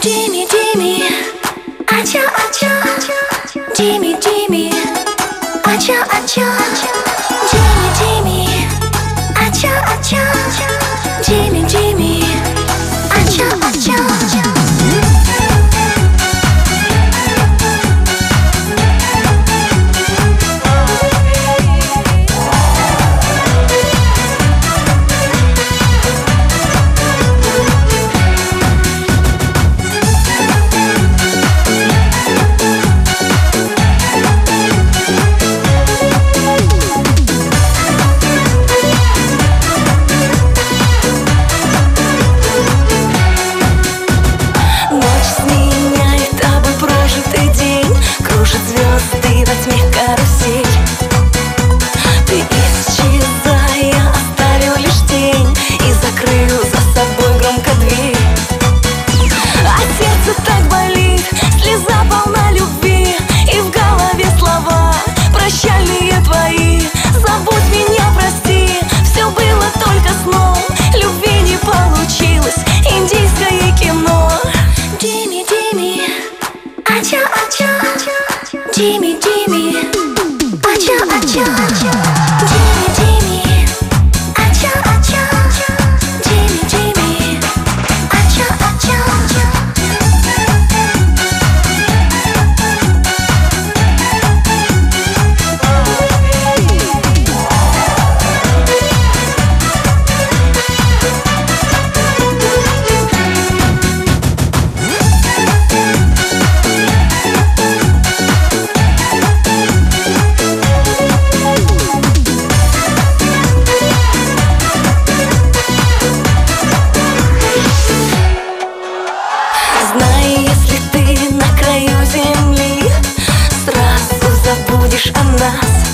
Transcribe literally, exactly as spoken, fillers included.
Джимми, Джимми, ача, ача, Джимми, Джимми, ача, ача, Джимми, Джимми, ача, ача, Джимми, Джимми, ача, ача. Звезды во тьме карусель. Ты исчезай, я оставил лишь тень и закрыл за собой громко дверь. А сердце так болит, слеза полна любви, и в голове слова прощальные твои. Забудь меня, прости, все было только сном, любви не получилось, индийское кино. Джимми, Джимми, ача, ача, Джимми, Джимми, ача, ача, Джимми, Джимми, ача, ача, Джимми, Джимми, ача, ача. Если ты на краю земли, сразу забудешь о нас.